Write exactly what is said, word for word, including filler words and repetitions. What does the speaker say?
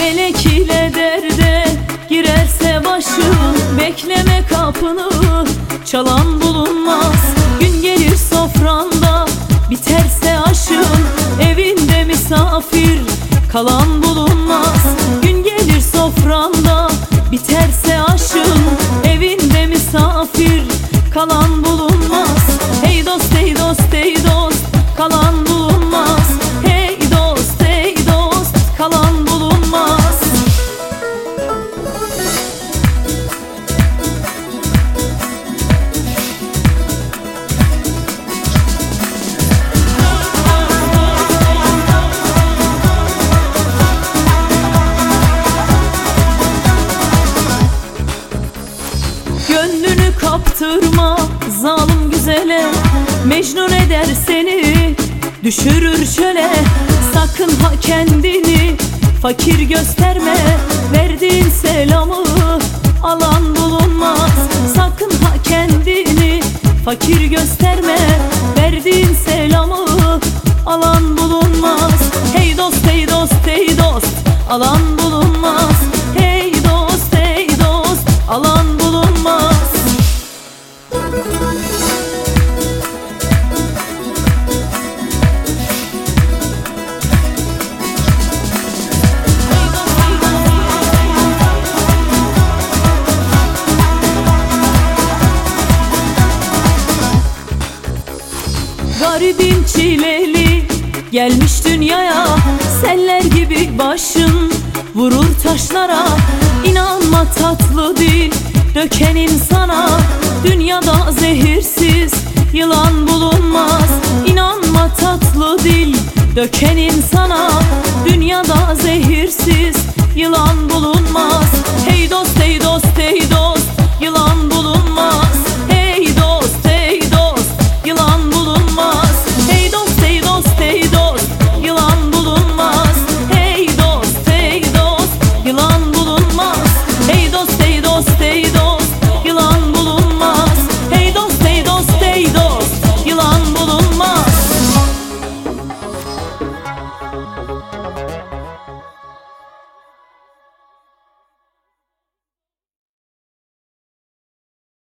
Felek ile derde girerse başım, bekleme kapını, çalan bulunmaz. Gün gelir sofranda, biterse aşın, evinde misafir, kalan bulunmaz. Gün gelir sofranda, biterse aşın, evinde misafir, kalan bulunmaz. Hey dost, hey dost, hey dost, kalan bulunmaz. Hey dost, hey dost, kalan bulunmaz. Gönlünü kaptırma zalim güzele, Mecnun eder seni, düşürür çöle. Sakın ha kendini fakir gösterme, verdiğin selamı alan bulunmaz. Sakın ha kendini fakir gösterme, verdiğin selamı alan bulunmaz. Hey dost, hey dost, hey dost, alan bulunmaz. Hey dost, hey dost, alan bulunmaz. Garibim çileli gelmiş dünyaya, seller gibi başın vurur taşlara. İnanma tatlı dil döken insana, dünyada zehirsiz yılan bulunmaz. İnanma tatlı dil döken insana, dünyada zehirsiz yılan bulunmaz. Hey dost, hey dost,